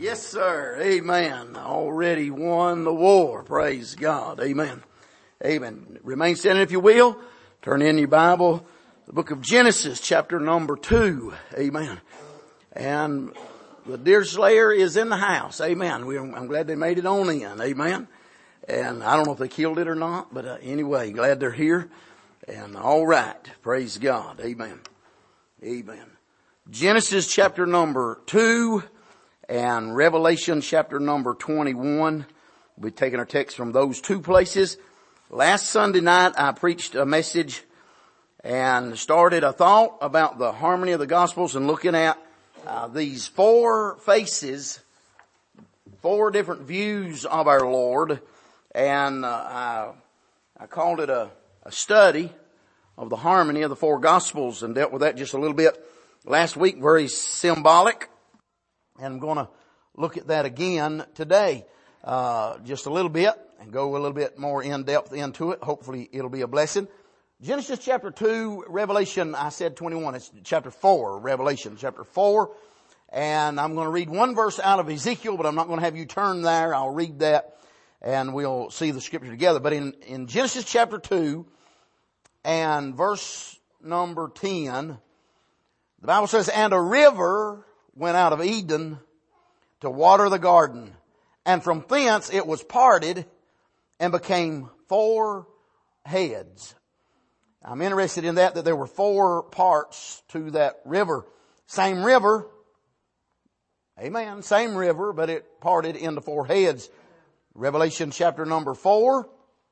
Yes, sir. Amen. Already won the war. Praise God. Amen. Amen. Remain standing if you will. Turn in your Bible, the book of Genesis, chapter number 2. Amen. And the deer slayer is in the house. Amen. I'm glad they made it on in. Amen. And I don't know if they killed it or not, but anyway, glad they're here. And all right. Praise God. Amen. Amen. Genesis chapter number 2 and Revelation chapter number 21. We'll be taking our text from those two places. Last Sunday night I preached a message and started a thought about the harmony of the Gospels and looking at these four faces, four different views of our Lord. And I called it a study of the harmony of the four Gospels and dealt with that just a little bit last week, very symbolic. And I'm going to look at that again today, just a little bit and go a little bit more in depth into it. Hopefully it'll be a blessing. Genesis chapter 2, Revelation, I said 21, it's chapter 4, Revelation chapter 4. And I'm going to read one verse out of Ezekiel, but I'm not going to have you turn there. I'll read that and we'll see the scripture together. But in Genesis chapter 2 and verse number 10, the Bible says, "And a river went out of Eden to water the garden, and from thence it was parted and became four heads." I'm interested in that there were four parts to that river. Same river. Amen. Same river, but it parted into four heads. Revelation chapter number 4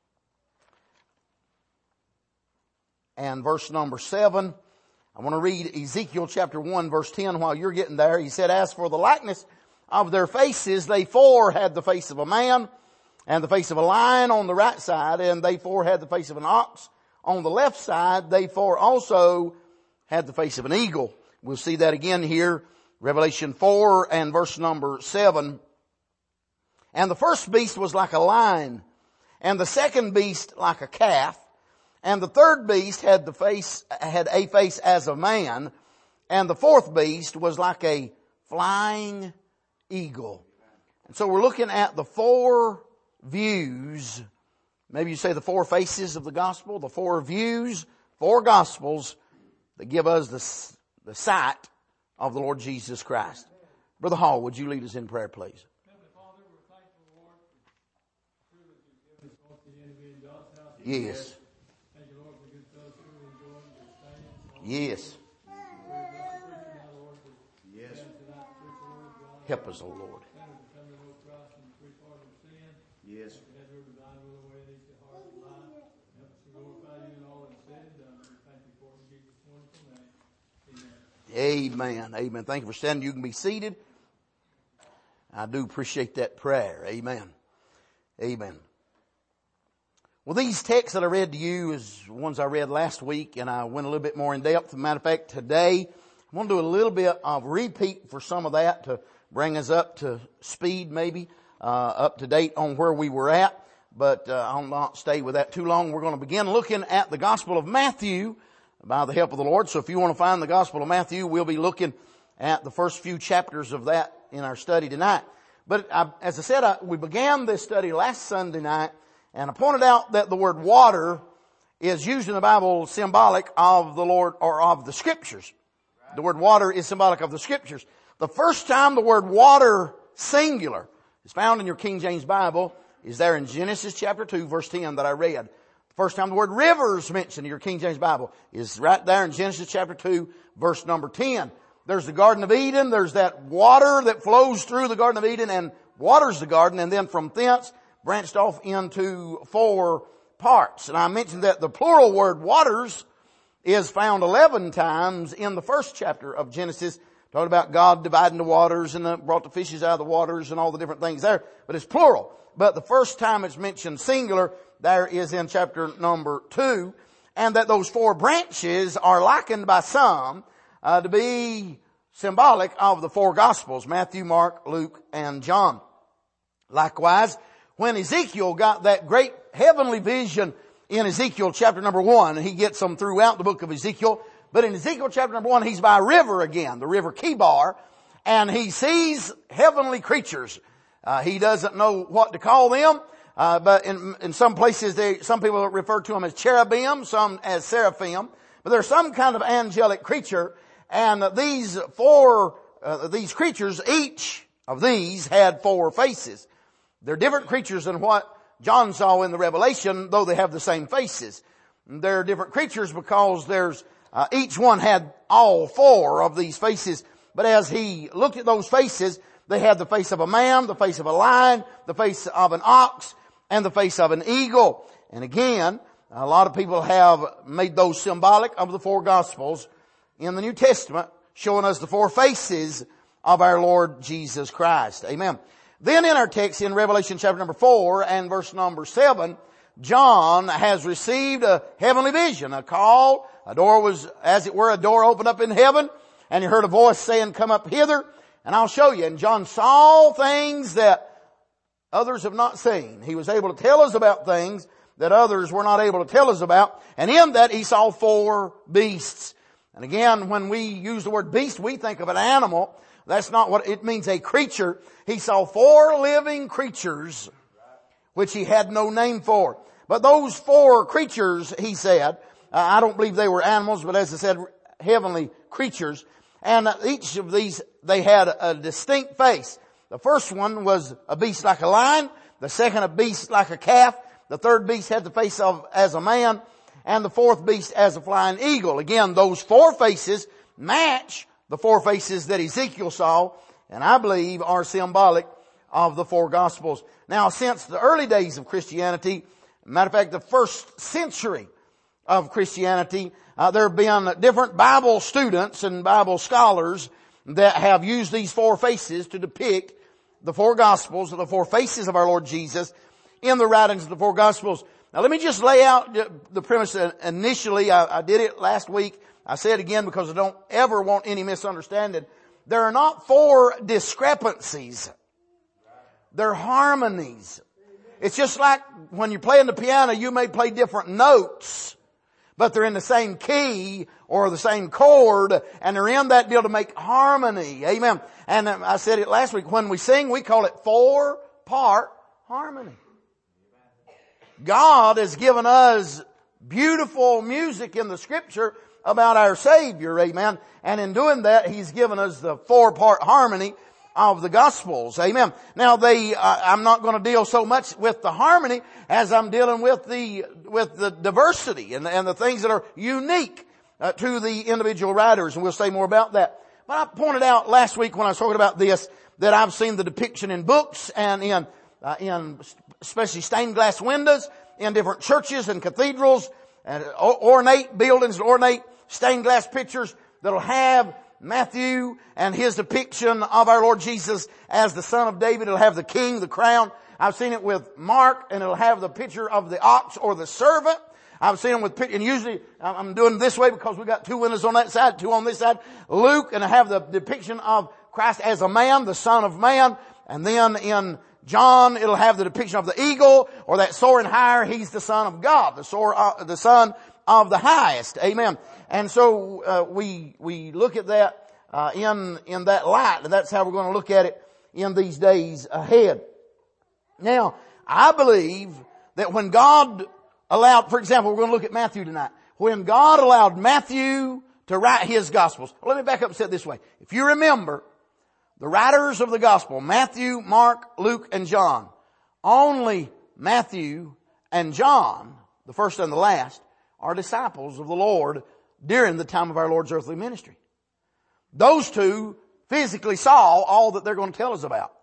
and verse number 7. I want to read Ezekiel chapter 1 verse 10 while you're getting there. He said, "As for the likeness of their faces, they four had the face of a man and the face of a lion on the right side, and they four had the face of an ox on the left side. They four also had the face of an eagle." We'll see that again here. Revelation 4 and verse number 7. "And the first beast was like a lion, and the second beast like a calf, and the third beast had a face as a man, and the fourth beast was like a flying eagle." And so we're looking at the four views. Maybe you say the four faces of the gospel, the four views, four gospels that give us the sight of the Lord Jesus Christ. Brother Hall, would you lead us in prayer, please? Father, we're thankful, Lord, for the privilege you've given us both to be in God's house. Yes. Thank you, Lord, for good fellowship and enjoying your staying. Yes. Yes. Help us, O Lord. Yes. Amen. Amen. Thank you for standing. You can be seated. I do appreciate that prayer. Amen. Amen. Well, these texts that I read to you is ones I read last week, and I went a little bit more in depth. As a matter of fact, today I want to do a little bit of repeat for some of that to bring us up to speed, maybe up to date on where we were at. But I'll not stay with that too long. We're going to begin looking at the Gospel of Matthew by the help of the Lord. So if you want to find the Gospel of Matthew, we'll be looking at the first few chapters of that in our study tonight. But as I said, we began this study last Sunday night, and I pointed out that the word water is used in the Bible symbolic of the Lord or of the Scriptures. The word water is symbolic of the Scriptures. The first time the word water singular is found in your King James Bible is there in Genesis chapter 2 verse 10 that I read. The first time the word rivers mentioned in your King James Bible is right there in Genesis chapter 2 verse number 10. There's the Garden of Eden. There's that water that flows through the Garden of Eden and waters the garden, and then from thence branched off into four parts. And I mentioned that the plural word waters is found 11 times in the first chapter of Genesis, talking about God dividing the waters and brought the fishes out of the waters and all the different things there. But it's plural. But the first time it's mentioned singular, there is in chapter number 2. And that those four branches are likened by some to be symbolic of the four Gospels, Matthew, Mark, Luke, and John. Likewise, when Ezekiel got that great heavenly vision in Ezekiel chapter number 1, he gets them throughout the book of Ezekiel, but in Ezekiel chapter number 1, he's by a river again, the river Kibar, and he sees heavenly creatures. He doesn't know what to call them, but in some places some people refer to them as cherubim, some as seraphim, but there's some kind of angelic creature, and these creatures, each of these had 4 faces. They're different creatures than what John saw in the Revelation, though they have the same faces. They're different creatures because each one had all 4 of these faces. But as he looked at those faces, they had the face of a man, the face of a lion, the face of an ox, and the face of an eagle. And again, a lot of people have made those symbolic of the 4 Gospels in the New Testament, showing us the 4 faces of our Lord Jesus Christ. Amen. Then in our text in Revelation chapter number 4 and verse number 7, John has received a heavenly vision, a call. A door was, as it were, a door opened up in heaven, and he heard a voice saying, "Come up hither, and I'll show you." And John saw things that others have not seen. He was able to tell us about things that others were not able to tell us about. And in that he saw 4 beasts. And again, when we use the word beast, we think of an animal. That's not what it means, a creature. He saw 4 living creatures, which he had no name for. But those 4 creatures, he said, I don't believe they were animals, but as I said, heavenly creatures. And each of these, they had a distinct face. The first one was a beast like a lion. The second, a beast like a calf. The third beast had the face as a man. And the fourth beast as a flying eagle. Again, those 4 faces match the 4 faces that Ezekiel saw, and I believe are symbolic of the 4 Gospels. Now, since the early days of Christianity, matter of fact, the first century of Christianity, there have been different Bible students and Bible scholars that have used these 4 faces to depict the 4 Gospels, the 4 faces of our Lord Jesus in the writings of the 4 Gospels. Now, let me just lay out the premise initially. I did it last week. I say it again because I don't ever want any misunderstanding. There are not 4 discrepancies. They're harmonies. It's just like when you're playing the piano, you may play different notes, but they're in the same key or the same chord, and they're in that deal to make harmony. Amen. And I said it last week. When we sing, we call it 4-part harmony. God has given us beautiful music in the Scripture about our Savior, amen. And in doing that, He's given us the 4-part harmony of the Gospels, amen. Now I'm not going to deal so much with the harmony as I'm dealing with the diversity and the things that are unique to the individual writers, and we'll say more about that. But I pointed out last week when I was talking about this that I've seen the depiction in books and in especially stained glass windows in different churches and cathedrals and ornate buildings, ornate stained glass pictures that'll have Matthew and his depiction of our Lord Jesus as the Son of David. It'll have the king, the crown. I've seen it with Mark, and it'll have the picture of the ox or the servant. I've seen them with, and usually I'm doing this way because we got 2 windows on that side, 2 on this side. Luke, and I have the depiction of Christ as a man, the Son of Man. And then in John, it'll have the depiction of the eagle or that soaring higher. He's the Son of God, the Son of the highest. Amen. And so, we look at that, in that light, and that's how we're going to look at it in these days ahead. Now, I believe that when God allowed, for example, we're going to look at Matthew tonight. When God allowed Matthew to write his Gospels. Well, let me back up and say it this way. If you remember, the writers of the Gospel, Matthew, Mark, Luke, and John, only Matthew and John, the first and the last, are disciples of the Lord during the time of our Lord's earthly ministry. Those 2 physically saw all that they're going to tell us about.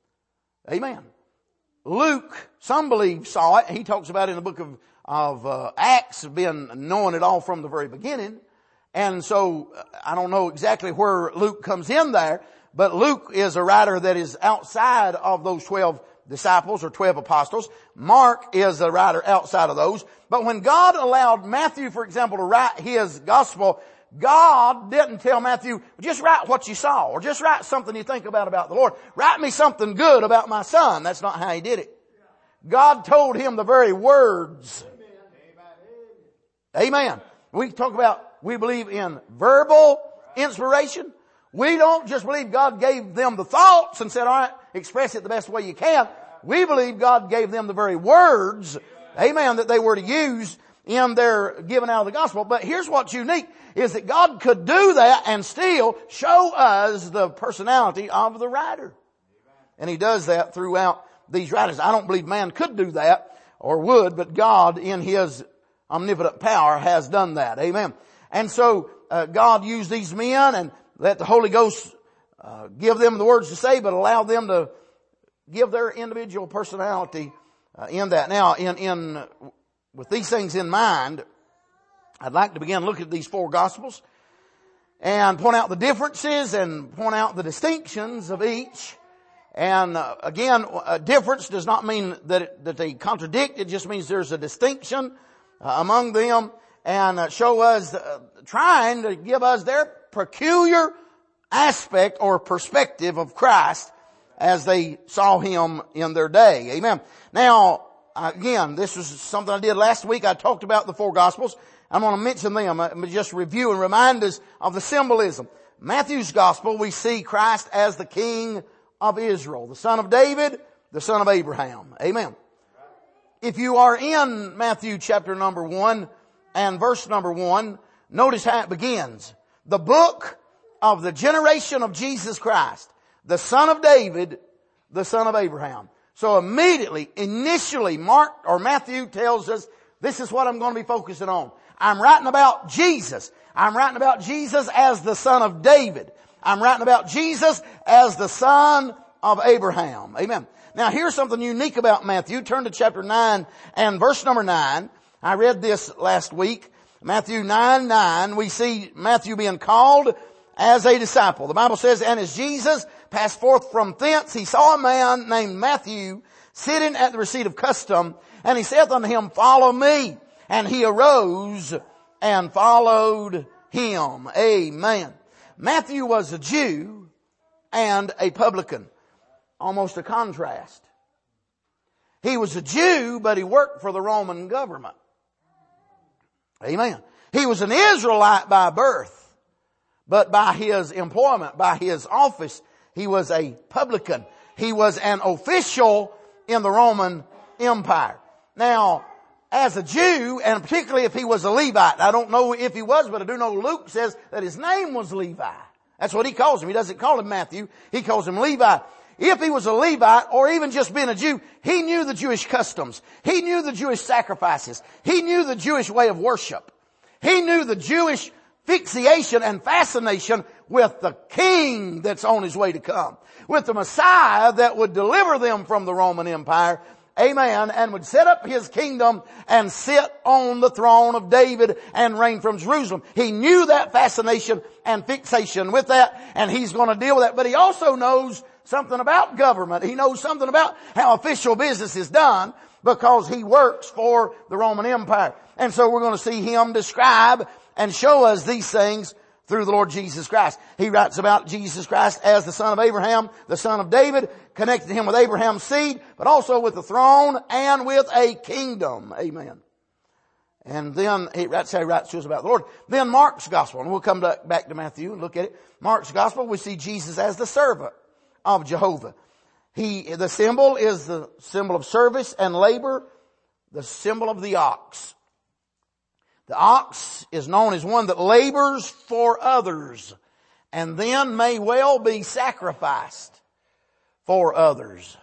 Amen. Luke, some believe, saw it. He talks about it in the book of Acts, being knowing it all from the very beginning. And so I don't know exactly where Luke comes in there, but Luke is a writer that is outside of those 12 disciples or 12 apostles. Mark is a writer outside of those. But when God allowed Matthew, for example, to write his gospel, God didn't tell Matthew, just write what you saw, or just write something you think about the Lord. Write me something good about my son. That's not how he did it. God told him the very words. Amen. We talk about, we believe in verbal inspiration. We don't just believe God gave them the thoughts and said, all right, express it the best way you can. We believe God gave them the very words, amen, that they were to use in their giving out of the gospel. But here's what's unique, is that God could do that and still show us the personality of the writer. And He does that throughout these writers. I don't believe man could do that or would, but God in His omnipotent power has done that. Amen. And so God used these men and let the Holy Ghost give them the words to say, but allow them to give their individual personality in that. Now, with these things in mind, I'd like to begin looking at these four Gospels and point out the differences and point out the distinctions of each. And again, a difference does not mean that they contradict. It just means there's a distinction among them, and show us, trying to give us their peculiar aspect or perspective of Christ as they saw Him in their day. Amen. Now, again, this was something I did last week. I talked about the four Gospels. I'm going to mention them. I'm going to just review and remind us of the symbolism. Matthew's Gospel, we see Christ as the King of Israel, the son of David, the son of Abraham. Amen. If you are in Matthew chapter number 1 and verse number 1, notice how it begins. The book of the generation of Jesus Christ, the son of David, the son of Abraham. So immediately, initially, Mark or Matthew tells us, this is what I'm going to be focusing on. I'm writing about Jesus. I'm writing about Jesus as the son of David. I'm writing about Jesus as the son of Abraham. Amen. Now here's something unique about Matthew. Turn to chapter 9 and verse number 9. I read this last week. Matthew 9:9. We see Matthew being called as a disciple. The Bible says, and as Jesus passed forth from thence, He saw a man named Matthew sitting at the receipt of custom, and He saith unto him, follow me. And he arose and followed Him. Amen. Matthew was a Jew and a publican. Almost a contrast. He was a Jew, but he worked for the Roman government. Amen. He was an Israelite by birth, but by his employment, by his office, he was a publican. He was an official in the Roman Empire. Now, as a Jew, and particularly if he was a Levite, I don't know if he was, but I do know Luke says that his name was Levi. That's what he calls him. He doesn't call him Matthew. He calls him Levi. If he was a Levite or even just being a Jew, he knew the Jewish customs. He knew the Jewish sacrifices. He knew the Jewish way of worship. He knew the Jewish fixation and fascination with the king that's on his way to come, with the Messiah that would deliver them from the Roman Empire. Amen. And would set up His kingdom and sit on the throne of David and reign from Jerusalem. He knew that fascination and fixation with that, and he's going to deal with that. But he also knows something about government. He knows something about how official business is done because he works for the Roman Empire. And so we're going to see him describe and show us these things through the Lord Jesus Christ. He writes about Jesus Christ as the son of Abraham, the son of David, connected him with Abraham's seed, but also with the throne and with a kingdom. Amen. And then that's how he writes to us about the Lord. Then Mark's gospel, and we'll come back to Matthew and look at it. Mark's gospel, we see Jesus as the servant of Jehovah. The symbol is the symbol of service and labor, the symbol of the ox. The ox is known as one that labors for others and then may well be sacrificed for others.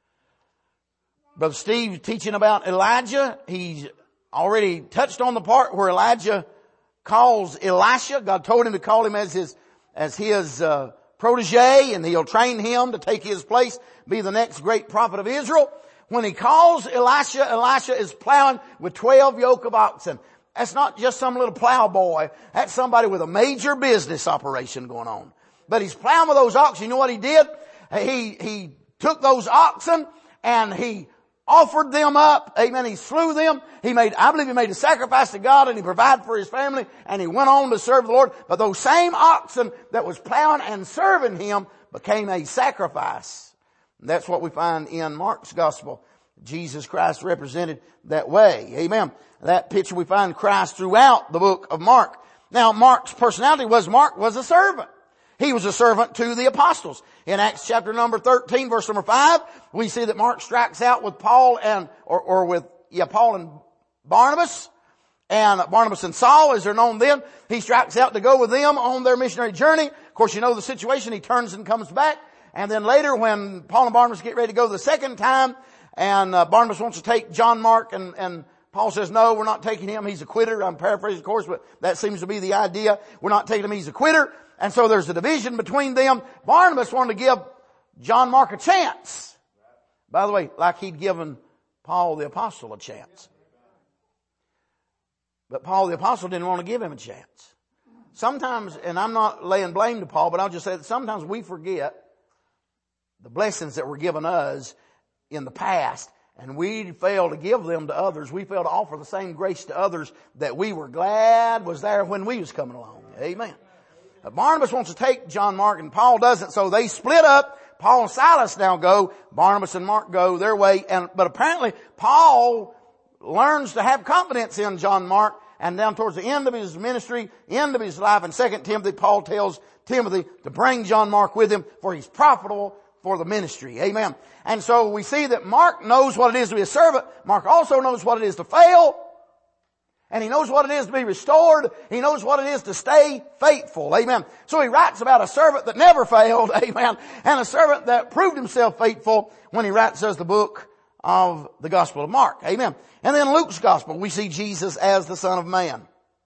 Brother Steve teaching about Elijah, he's already touched on the part where Elijah calls Elisha. God told him to call him as his protege, and he'll train him to take his place, be the next great prophet of Israel. When he calls Elisha, Elisha is plowing with 12 yoke of oxen. That's not just some little plow boy. That's somebody with a major business operation going on. But he's plowing with those oxen. You know what he did? He took those oxen and he offered them up. Amen. He slew them. I believe he made a sacrifice to God, and he provided for his family, and he went on to serve the Lord. But those same oxen that was plowing and serving him became a sacrifice. And that's what we find in Mark's gospel. Jesus Christ represented that way. Amen. That picture, we find Christ throughout the book of Mark. Now, Mark's personality was Mark was a servant. He was a servant to the apostles. In Acts chapter number 13, verse number 5, we see that Mark strikes out with Paul and Barnabas. And Barnabas and Saul, as they're known then, he strikes out to go with them on their missionary journey. Of course, you know the situation. He turns and comes back. And then later, when Paul and Barnabas get ready to go the second time, and Barnabas wants to take John Mark, and Paul says, no, we're not taking him. He's a quitter. I'm paraphrasing, of course, but that seems to be the idea. We're not taking him. He's a quitter. And so there's a division between them. Barnabas wanted to give John Mark a chance. By the way, like he'd given Paul the apostle a chance. But Paul the apostle didn't want to give him a chance. Sometimes, and I'm not laying blame to Paul, but I'll just say that sometimes we forget the blessings that were given us in the past, and we fail to give them to others. We fail to offer the same grace to others that we were glad was there when we was coming along. Amen. Barnabas wants to take John Mark and Paul doesn't, so they split up. Paul and Silas now go. Barnabas and Mark go their way. But apparently Paul learns to have confidence in John Mark, and down towards the end of his ministry, end of his life in 2 Timothy, Paul tells Timothy to bring John Mark with him, for he's profitable for the ministry. Amen. And so we see that Mark knows what it is to be a servant. Mark also knows what it is to fail. And he knows what it is to be restored. He knows what it is to stay faithful. Amen. So he writes about a servant that never failed. Amen. And a servant that proved himself faithful when he writes us the book of the Gospel of Mark. Amen. And then Luke's Gospel, we see Jesus as the Son of Man.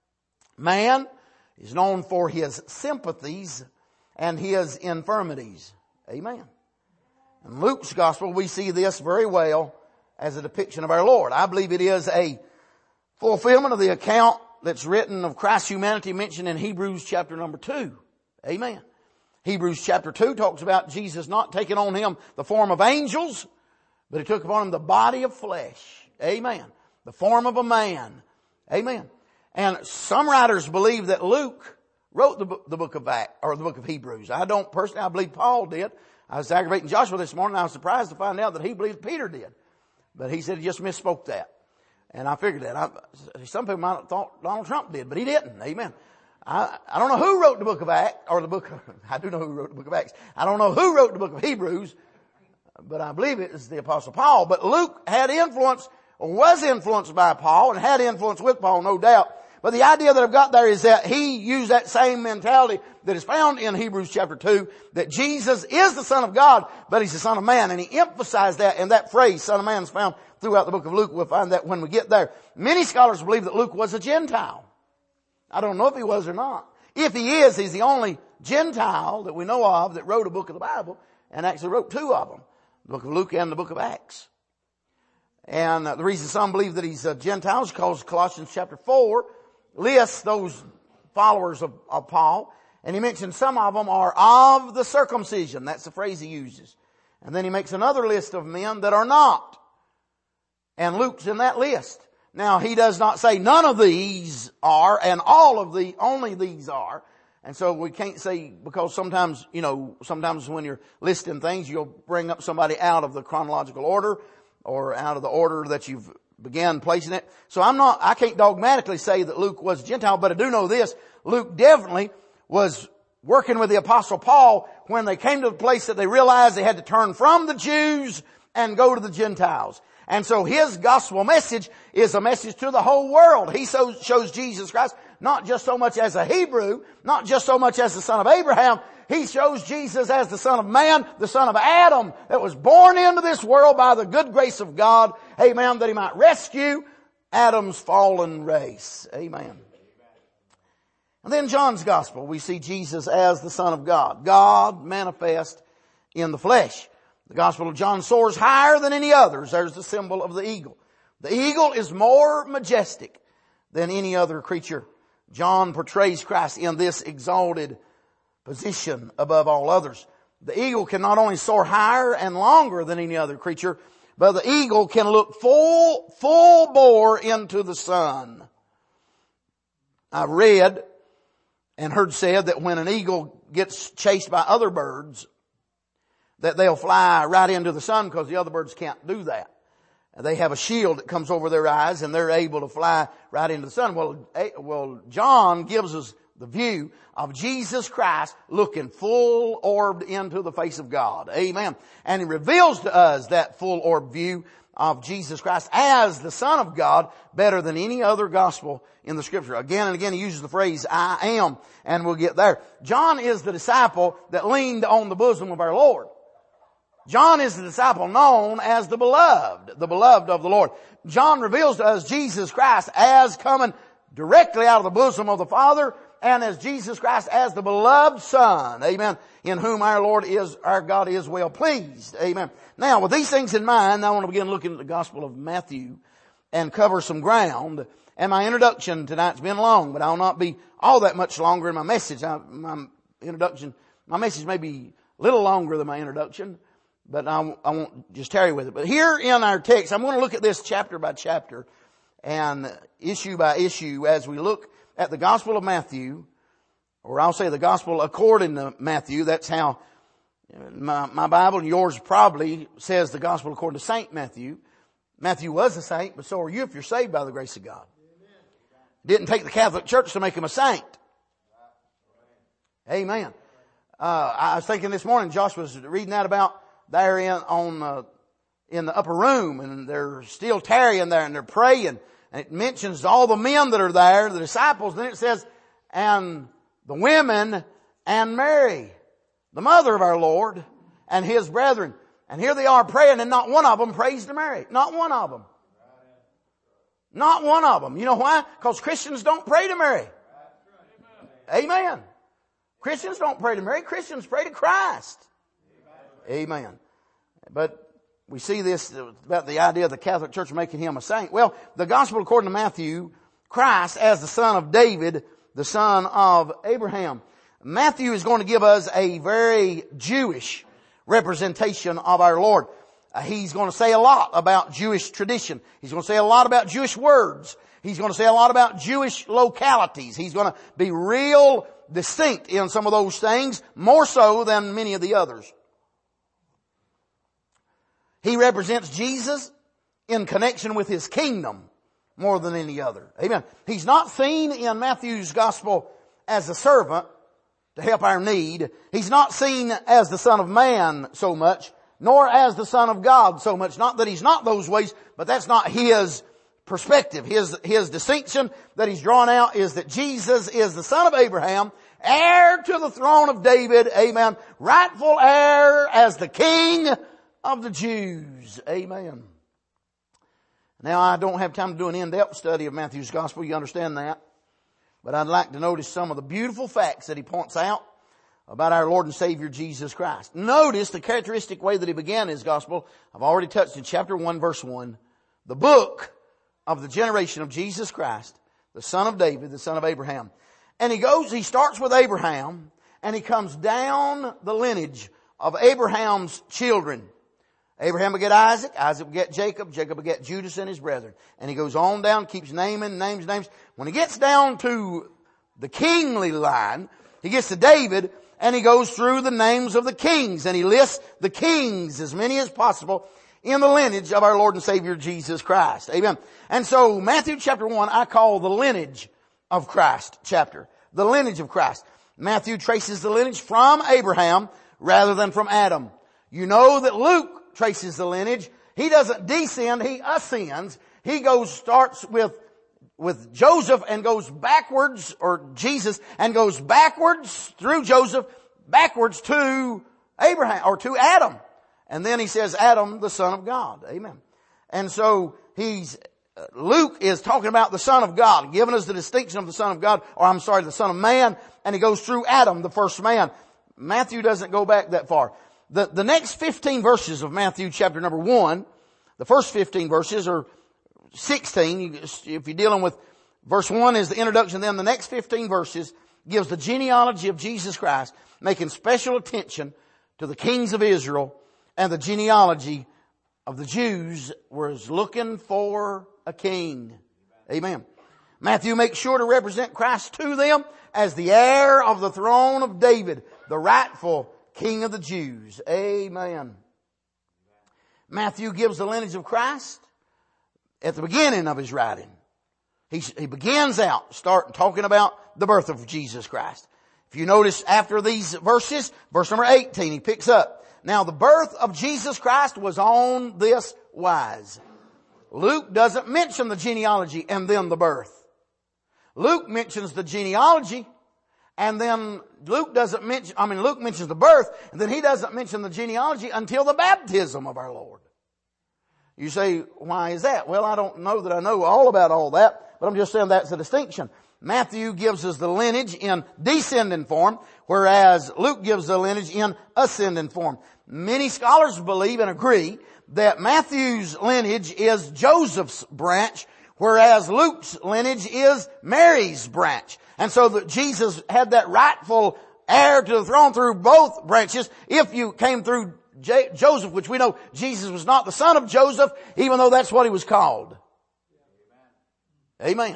Man is known for his sympathies and his infirmities. Amen. In Luke's Gospel, we see this very well as a depiction of our Lord. I believe it is a fulfillment of the account that's written of Christ's humanity mentioned in Hebrews chapter number 2. Amen. Hebrews chapter 2 talks about Jesus not taking on him the form of angels, but he took upon him the body of flesh. Amen. The form of a man. Amen. And some writers believe that Luke wrote the book of Acts, or the book of Hebrews. I don't personally. I believe Paul did. I was aggravating Joshua this morning. I was surprised to find out that he believed Peter did. But he said he just misspoke that. And I figured that. Some people might have thought Donald Trump did, but he didn't. Amen. I don't know who wrote the book of Acts, or the book of, I do know who wrote the book of Acts. I don't know who wrote the book of Hebrews, but I believe it is the Apostle Paul. But Luke had influence, or was influenced by Paul, and had influence with Paul, no doubt. But the idea that I've got there is that he used that same mentality that is found in Hebrews chapter 2, that Jesus is the Son of God, but he's the Son of Man. And he emphasized that, and that phrase, Son of Man, is found throughout the book of Luke. We'll find that when we get there. Many scholars believe that Luke was a Gentile. I don't know if he was or not. If he is, he's the only Gentile that we know of that wrote a book of the Bible, and actually wrote two of them, the book of Luke and the book of Acts. And the reason some believe that he's a Gentile is because Colossians chapter 4 lists those followers of Paul, and he mentions some of them are of the circumcision. That's the phrase he uses. And then he makes another list of men that are not. And Luke's in that list. Now, he does not say none of these are, and only these are. And so we can't say, because sometimes when you're listing things, you'll bring up somebody out of the chronological order, or out of the order that you've began placing it. So I can't dogmatically say that Luke was a Gentile, but I do know this. Luke definitely was working with the Apostle Paul when they came to the place that they realized they had to turn from the Jews and go to the Gentiles. And so his gospel message is a message to the whole world. He shows Jesus Christ not just so much as a Hebrew, not just so much as the son of Abraham. He shows Jesus as the Son of Man, the son of Adam, that was born into this world by the good grace of God. Amen. That he might rescue Adam's fallen race. Amen. And then John's gospel, we see Jesus as the Son of God. God manifest in the flesh. The gospel of John soars higher than any others. There's the symbol of the eagle. The eagle is more majestic than any other creature. John portrays Christ in this exalted position above all others. The eagle can not only soar higher and longer than any other creature, but the eagle can look full bore into the sun. I read and heard said that when an eagle gets chased by other birds, that they'll fly right into the sun because the other birds can't do that. They have a shield that comes over their eyes and they're able to fly right into the sun. Well, John gives us the view of Jesus Christ looking full-orbed into the face of God. Amen. And He reveals to us that full-orbed view of Jesus Christ as the Son of God better than any other gospel in the Scripture. Again and again He uses the phrase, I am, and we'll get there. John is the disciple that leaned on the bosom of our Lord. John is the disciple known as the beloved of the Lord. John reveals to us Jesus Christ as coming directly out of the bosom of the Father, and as Jesus Christ as the beloved Son, amen, in whom our God is well pleased, amen. Now, with these things in mind, I want to begin looking at the Gospel of Matthew and cover some ground. And my introduction tonight's been long, but I'll not be all that much longer in my message. My message may be a little longer than my introduction, but I won't just tarry with it. But here in our text, I'm going to look at this chapter by chapter and issue by issue as we look at the Gospel of Matthew, or I'll say the Gospel according to Matthew. That's how my Bible and yours probably says the Gospel according to Saint Matthew. Matthew was a saint, but so are you if you're saved by the grace of God. Didn't take the Catholic Church to make him a saint. Amen. I was thinking this morning, Josh was reading that about there in the upper room, and they're still tarrying there and they're praying. And it mentions all the men that are there, the disciples. Then it says, and the women and Mary, the mother of our Lord, and His brethren. And here they are praying, and not one of them prays to Mary. Not one of them. Not one of them. You know why? Because Christians don't pray to Mary. Amen. Christians don't pray to Mary. Christians pray to Christ. Amen. But we see this about the idea of the Catholic Church making Him a saint. Well, the Gospel according to Matthew, Christ as the son of David, the son of Abraham. Matthew is going to give us a very Jewish representation of our Lord. He's going to say a lot about Jewish tradition. He's going to say a lot about Jewish words. He's going to say a lot about Jewish localities. He's going to be real distinct in some of those things, more so than many of the others. He represents Jesus in connection with His kingdom more than any other. Amen. He's not seen in Matthew's gospel as a servant to help our need. He's not seen as the Son of Man so much, nor as the Son of God so much. Not that He's not those ways, but that's not His perspective. His distinction that He's drawn out is that Jesus is the Son of Abraham, heir to the throne of David, amen, rightful heir as the King of the Jews. Amen. Now, I don't have time to do an in-depth study of Matthew's gospel. You understand that. But I'd like to notice some of the beautiful facts that he points out about our Lord and Savior Jesus Christ. Notice the characteristic way that he began his gospel. I've already touched in chapter 1, verse 1. The book of the generation of Jesus Christ, the son of David, the son of Abraham. And he starts with Abraham, and he comes down the lineage of Abraham's children. Abraham begat Isaac, Isaac begat Jacob, Jacob begat Judas and his brethren. And he goes on down, keeps naming names. When he gets down to the kingly line, he gets to David, and he goes through the names of the kings, and he lists the kings, as many as possible, in the lineage of our Lord and Savior Jesus Christ. Amen. And so Matthew chapter 1 I call the lineage of Christ chapter. The lineage of Christ. Matthew traces the lineage from Abraham rather than from Adam. You know that Luke traces the lineage. He doesn't descend, he ascends. He starts with Joseph and goes backwards, or Jesus, and goes backwards through Joseph, backwards to Abraham, or to Adam. And then he says Adam, the son of God. Amen. And so Luke is talking about the Son of God, giving us the distinction of the Son of God, the Son of Man, and he goes through Adam, the first man. Matthew doesn't go back that far. The next 15 verses of Matthew chapter number 1, the first 15 verses, or 16, if you're dealing with verse 1 is the introduction, then the next 15 verses gives the genealogy of Jesus Christ, making special attention to the kings of Israel and the genealogy of the Jews was looking for a king. Amen. Matthew makes sure to represent Christ to them as the heir of the throne of David, the rightful King of the Jews. Amen. Matthew gives the lineage of Christ at the beginning of his writing. He begins out talking about the birth of Jesus Christ. If you notice after these verses, verse number 18, he picks up. Now the birth of Jesus Christ was on this wise. Luke doesn't mention the genealogy and then the birth. Luke mentions the genealogy and then Luke mentions the birth and then he doesn't mention the genealogy until the baptism of our Lord. You say, why is that? Well, I don't know that I know all about all that, but I'm just saying that's a distinction. Matthew gives us the lineage in descending form, whereas Luke gives the lineage in ascending form. Many scholars believe and agree that Matthew's lineage is Joseph's branch, whereas Luke's lineage is Mary's branch. And so that Jesus had that rightful heir to the throne through both branches. If you came through Joseph, which we know Jesus was not the son of Joseph, even though that's what he was called. Amen.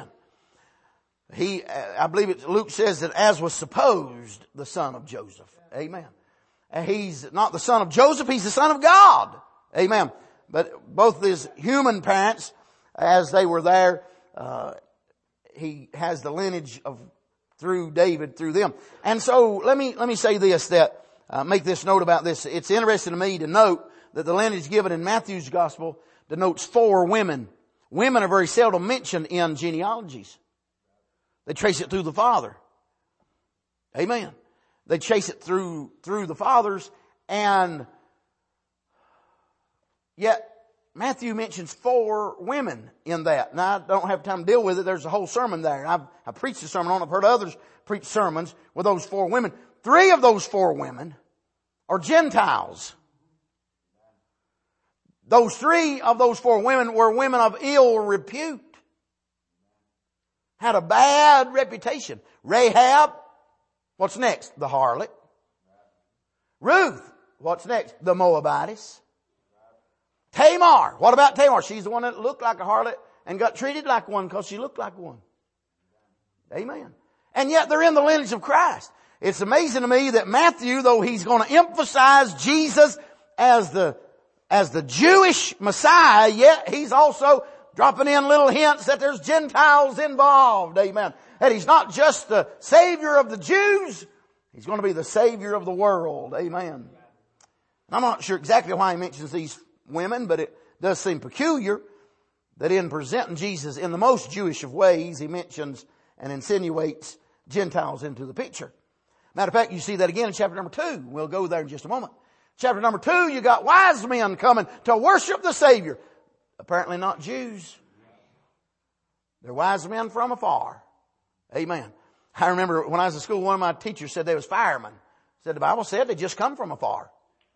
I believe Luke says that as was supposed, the son of Joseph. Amen. And he's not the son of Joseph, he's the son of God. Amen. But both his human parents, as they were there, he has the lineage of through David, through them. And so let me say this, that make this note about this. It's interesting to me to note that the lineage given in Matthew's gospel denotes 4 women. Women are very seldom mentioned in genealogies. They trace it through the father. Amen. They chase it through the fathers, and yet Matthew mentions 4 women in that. Now, I don't have time to deal with it. There's a whole sermon there. I've preached a sermon on it. I've heard others preach sermons with those 4 women. 3 of those 4 women are Gentiles. Those 3 of those 4 women were women of ill repute. Had a bad reputation. Rahab, what's next? The harlot. Ruth, what's next? The Moabitess. Tamar, what about Tamar? She's the one that looked like a harlot and got treated like one because she looked like one. Amen. And yet they're in the lineage of Christ. It's amazing to me that Matthew, though he's going to emphasize Jesus as the Jewish Messiah, yet he's also dropping in little hints that there's Gentiles involved. Amen. That he's not just the Savior of the Jews, he's going to be the Savior of the world. Amen. I'm not sure exactly why he mentions these women, but it does seem peculiar that in presenting Jesus in the most Jewish of ways, he mentions and insinuates Gentiles into the picture. Matter of fact, you see that again in chapter number 2. We'll go there in just a moment. Chapter number 2, you got wise men coming to worship the Savior. Apparently not Jews. They're wise men from afar. Amen. I remember when I was in school, one of my teachers said they was firemen. Said the Bible said they just come from afar.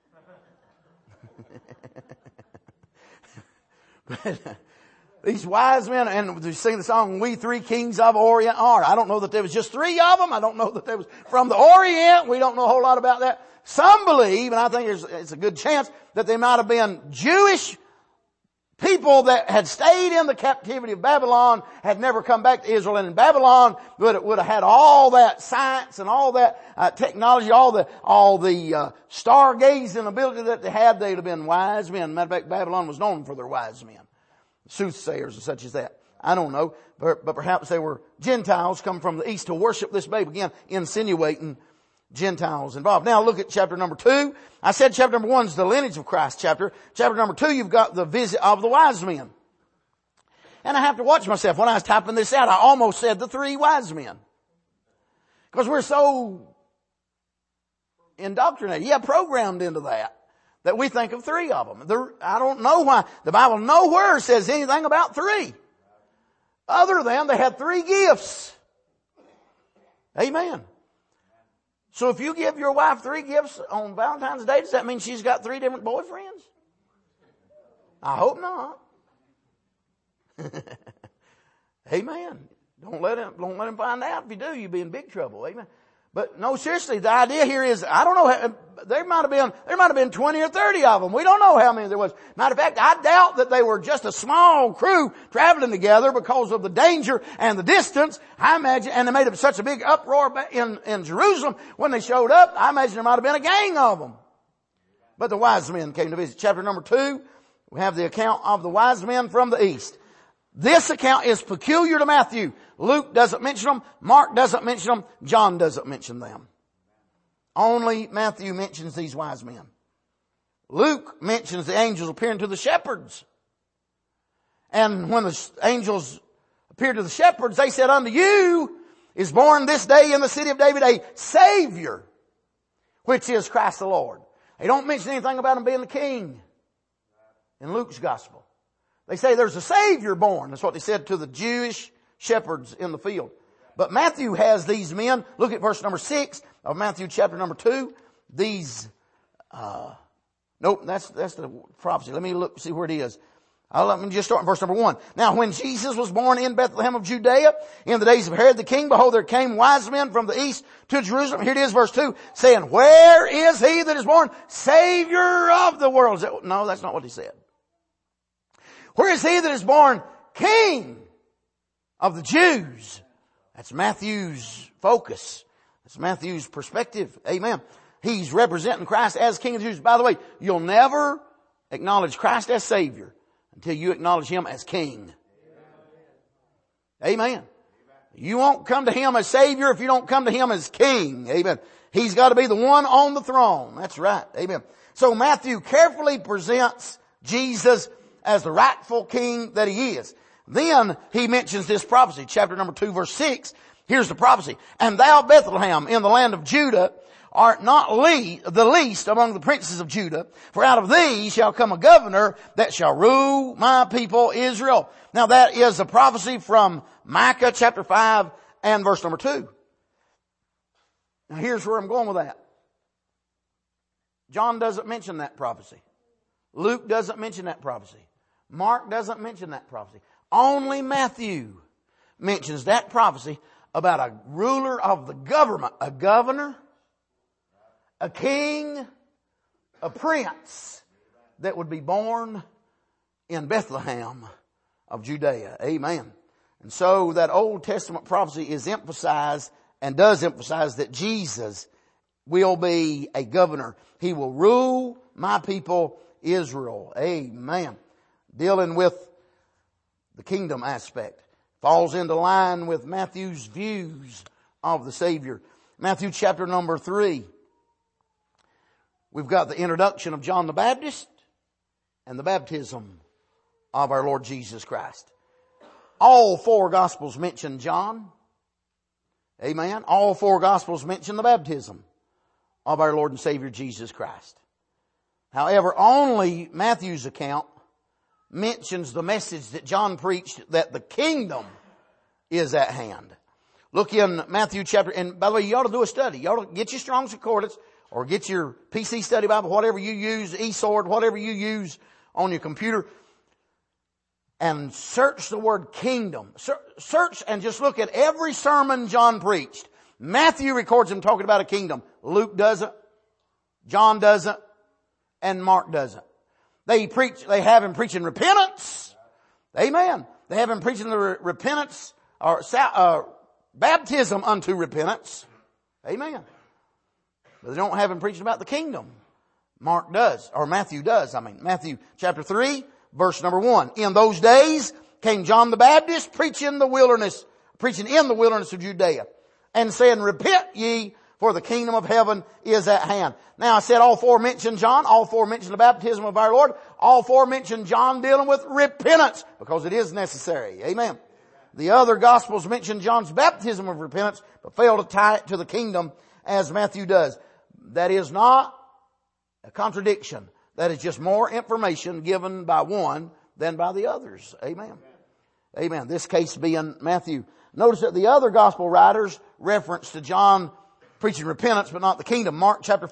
These wise men, and they sing the song, "We 3 kings of Orient are." I don't know that there was just 3 of them. I don't know that there was from the Orient. We don't know a whole lot about that. Some believe, and I think it's a good chance, that they might have been Jewish people that had stayed in the captivity of Babylon, had never come back to Israel, and in Babylon would have had all that science and all that technology, all the stargazing ability that they had. They'd have been wise men. Matter of fact, Babylon was known for their wise men, soothsayers and such as that. I don't know, but perhaps they were Gentiles come from the east to worship this babe. Again, insinuating Gentiles involved. Now look at chapter number 2. I said chapter number 1 is the lineage of Christ chapter. Chapter number 2, you've got the visit of the wise men. And I have to watch myself. When I was typing this out, I almost said the 3 wise men. Because we're so indoctrinated, programmed into that we think of 3 of them. I don't know why. The Bible nowhere says anything about 3. Other than they had 3 gifts. Amen. So if you give your wife 3 gifts on Valentine's Day, does that mean she's got 3 different boyfriends? I hope not. Amen. Don't let him find out. If you do, you'll be in big trouble. Amen. But no, seriously, the idea here is, I don't know, there might have been 20 or 30 of them. We don't know how many there was. Matter of fact, I doubt that they were just a small crew traveling together because of the danger and the distance. I imagine, and they made such a big uproar in Jerusalem when they showed up, I imagine there might have been a gang of them. But the wise men came to visit. Chapter number 2, we have the account of the wise men from the east. This account is peculiar to Matthew. Luke doesn't mention them. Mark doesn't mention them. John doesn't mention them. Only Matthew mentions these wise men. Luke mentions the angels appearing to the shepherds. And when the angels appeared to the shepherds, they said, unto you is born this day in the city of David a Savior, which is Christ the Lord. They don't mention anything about him being the king in Luke's gospel. They say there's a Savior born. That's what they said to the Jewish shepherds in the field. But Matthew has these men. Look at verse number 6 of Matthew chapter number 2. These, that's the prophecy. Let me look, see where it is. Let me just start in verse number 1. Now when Jesus was born in Bethlehem of Judea, in the days of Herod the king, behold, there came wise men from the east to Jerusalem. Here it is, verse 2, saying, where is he that is born Savior of the world? No, that's not what he said. Where is he that is born King of the Jews? That's Matthew's focus. That's Matthew's perspective. Amen. He's representing Christ as King of the Jews. By the way, you'll never acknowledge Christ as Savior until you acknowledge him as King. Amen. You won't come to him as Savior if you don't come to him as King. Amen. He's got to be the one on the throne. That's right. Amen. So Matthew carefully presents Jesus as the rightful king that he is. Then he mentions this prophecy, chapter number 2, verse 6. Here's the prophecy. And thou, Bethlehem, in the land of Judah, art not the least among the princes of Judah, for out of thee shall come a governor that shall rule my people Israel. Now that is a prophecy from Micah chapter 5 and verse number 2. Now here's where I'm going with that. John doesn't mention that prophecy. Luke doesn't mention that prophecy. Mark doesn't mention that prophecy. Only Matthew mentions that prophecy about a ruler of the government, a governor, a king, a prince that would be born in Bethlehem of Judea. Amen. And so that Old Testament prophecy is emphasized and does emphasize that Jesus will be a governor. He will rule my people Israel. Amen. Dealing with the kingdom aspect. Falls into line with Matthew's views of the Savior. Matthew chapter number 3. We've got the introduction of John the Baptist and the baptism of our Lord Jesus Christ. All 4 Gospels mention John. Amen. All 4 Gospels mention the baptism of our Lord and Savior Jesus Christ. However, only Matthew's account mentions the message that John preached, that the kingdom is at hand. Look in Matthew chapter, and by the way, you ought to do a study. You ought to get your Strong's Concordance or get your PC Study Bible, whatever you use, eSword, whatever you use on your computer, and search the word kingdom. Search and just look at every sermon John preached. Matthew records him talking about a kingdom. Luke doesn't. John doesn't. And Mark doesn't. They have him preaching repentance. Amen. They have him preaching the repentance or baptism unto repentance. Amen. But they don't have him preaching about the kingdom. Mark does, or Matthew does. Matthew chapter 3, verse number 1. In those days came John the Baptist preaching in the wilderness of Judea, and saying, repent ye, for the kingdom of heaven is at hand. Now I said all 4 mention John, all 4 mention the baptism of our Lord, all 4 mention John dealing with repentance, because it is necessary. Amen. The other Gospels mention John's baptism of repentance, but fail to tie it to the kingdom as Matthew does. That is not a contradiction. That is just more information given by one than by the others. Amen. Amen. This case being Matthew. Notice that the other Gospel writers reference to John preaching repentance, but not the kingdom. Mark chapter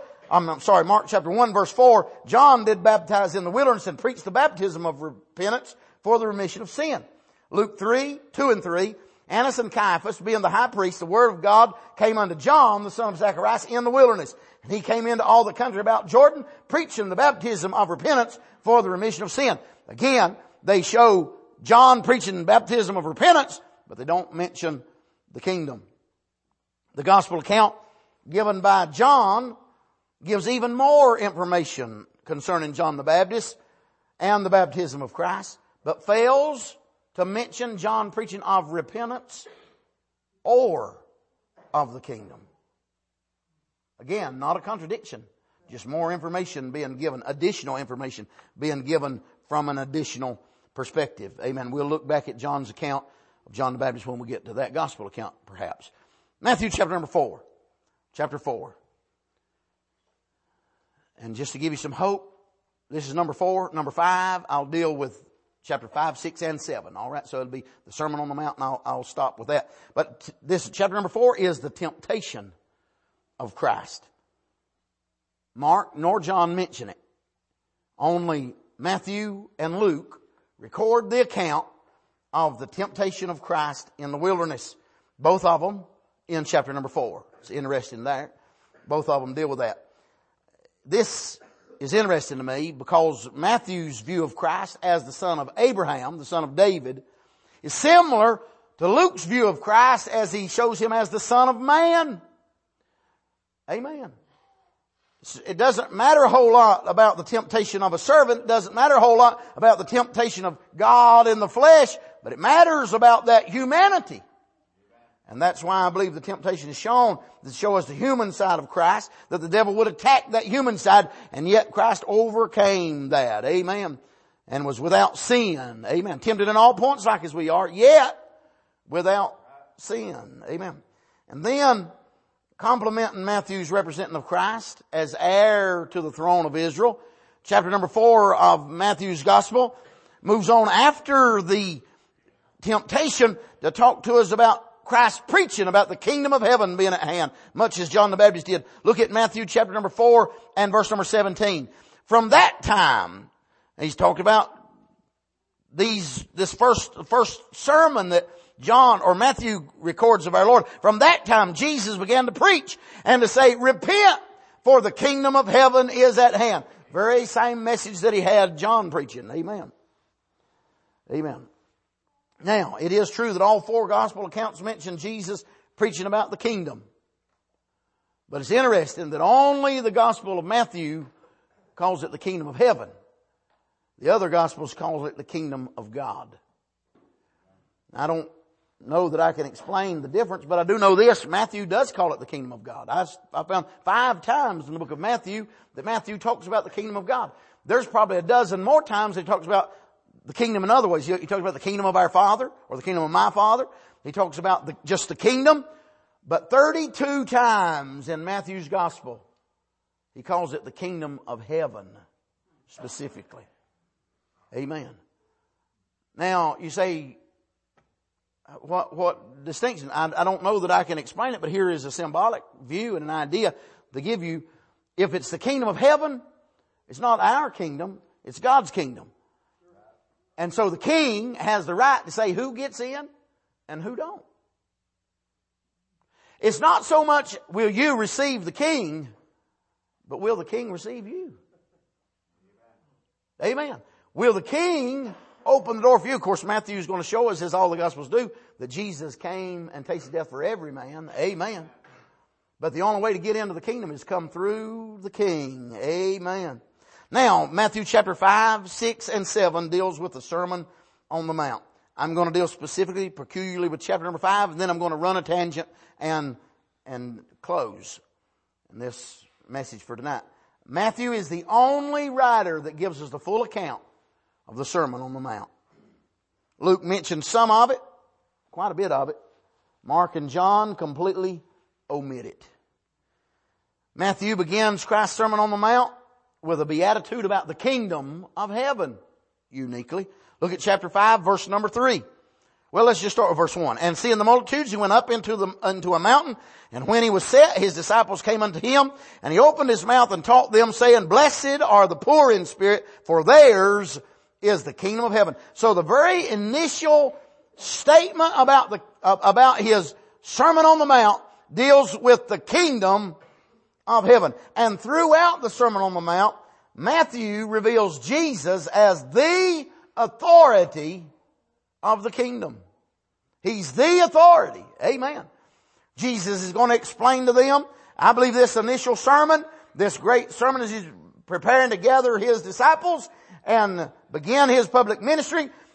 1 verse 4, John did baptize in the wilderness and preach the baptism of repentance for the remission of sin. Luke 3, 2 and 3, Annas and Caiaphas, being the high priest, the word of God came unto John, the son of Zacharias, in the wilderness. And he came into all the country about Jordan, preaching the baptism of repentance for the remission of sin. Again, they show John preaching baptism of repentance, but they don't mention the kingdom. The gospel account given by John gives even more information concerning John the Baptist and the baptism of Christ, but fails to mention John preaching of repentance or of the kingdom. Again, not a contradiction. Just more information being given, additional information being given from an additional perspective. Amen. We'll look back at John's account of John the Baptist when we get to that gospel account, perhaps. Matthew chapter number 4. Chapter 4. And just to give you some hope, this is number 4. Number 5, I'll deal with chapter 5, 6, and 7. All right, so it'll be the Sermon on the Mount, and I'll stop with that. But this chapter number 4 is the temptation of Christ. Mark nor John mention it. Only Matthew and Luke record the account of the temptation of Christ in the wilderness. Both of them in chapter number 4. It's interesting there. Both of them deal with that. This is interesting to me because Matthew's view of Christ as the son of Abraham, the son of David, is similar to Luke's view of Christ as he shows him as the son of man. Amen. It doesn't matter a whole lot about the temptation of a servant. It doesn't matter a whole lot about the temptation of God in the flesh, but it matters about that humanity. And that's why I believe the temptation is shown to show us the human side of Christ, that the devil would attack that human side, and yet Christ overcame that. Amen. And was without sin. Amen. Tempted in all points like as we are, yet without sin. Amen. And then, complimenting Matthew's representing of Christ as heir to the throne of Israel, chapter number 4 of Matthew's Gospel moves on after the temptation to talk to us about Christ preaching about the kingdom of heaven being at hand, much as John the Baptist did. Look at Matthew chapter number 4 and verse number 17. From that time, he's talked about this first sermon that John or Matthew records of our Lord. From that time, Jesus began to preach and to say, repent, for the kingdom of heaven is at hand. Very same message that he had John preaching. Amen. Amen. Now, it is true that all 4 gospel accounts mention Jesus preaching about the kingdom. But it's interesting that only the gospel of Matthew calls it the kingdom of heaven. The other gospels calls it the kingdom of God. I don't know that I can explain the difference, but I do know this. Matthew does call it the kingdom of God. I found 5 times in the book of Matthew that Matthew talks about the kingdom of God. There's probably a dozen more times he talks about the kingdom in other ways. He talks about the kingdom of our Father or the kingdom of my Father. He talks about just the kingdom. But 32 times in Matthew's gospel, he calls it the kingdom of heaven specifically. Amen. Now, you say, what distinction? I don't know that I can explain it, but here is a symbolic view and an idea to give you. If it's the kingdom of heaven, it's not our kingdom, it's God's kingdom. And so the king has the right to say who gets in and who don't. It's not so much will you receive the king, but will the king receive you? Amen. Will the king open the door for you? Of course, Matthew is going to show us, as all the Gospels do, that Jesus came and tasted death for every man. Amen. But the only way to get into the kingdom is come through the king. Amen. Now, Matthew chapter 5, 6, and 7 deals with the Sermon on the Mount. I'm going to deal specifically, peculiarly with chapter number 5, and then I'm going to run a tangent and close in this message for tonight. Matthew is the only writer that gives us the full account of the Sermon on the Mount. Luke mentions some of it, quite a bit of it. Mark and John completely omit it. Matthew begins Christ's Sermon on the Mount with a beatitude about the kingdom of heaven, uniquely. Look at chapter 5, verse number 3. Well, let's just start with verse 1. And seeing the multitudes, he went up into a mountain, and when he was set, his disciples came unto him, and he opened his mouth and taught them, saying, Blessed are the poor in spirit, for theirs is the kingdom of heaven. So the very initial statement about his Sermon on the Mount deals with the kingdom of heaven. And throughout the Sermon on the Mount, Matthew reveals Jesus as the authority of the kingdom. He's the authority. Amen. Jesus is going to explain to them, I believe this initial sermon, this great sermon as he's preparing to gather his disciples and begin his public ministry,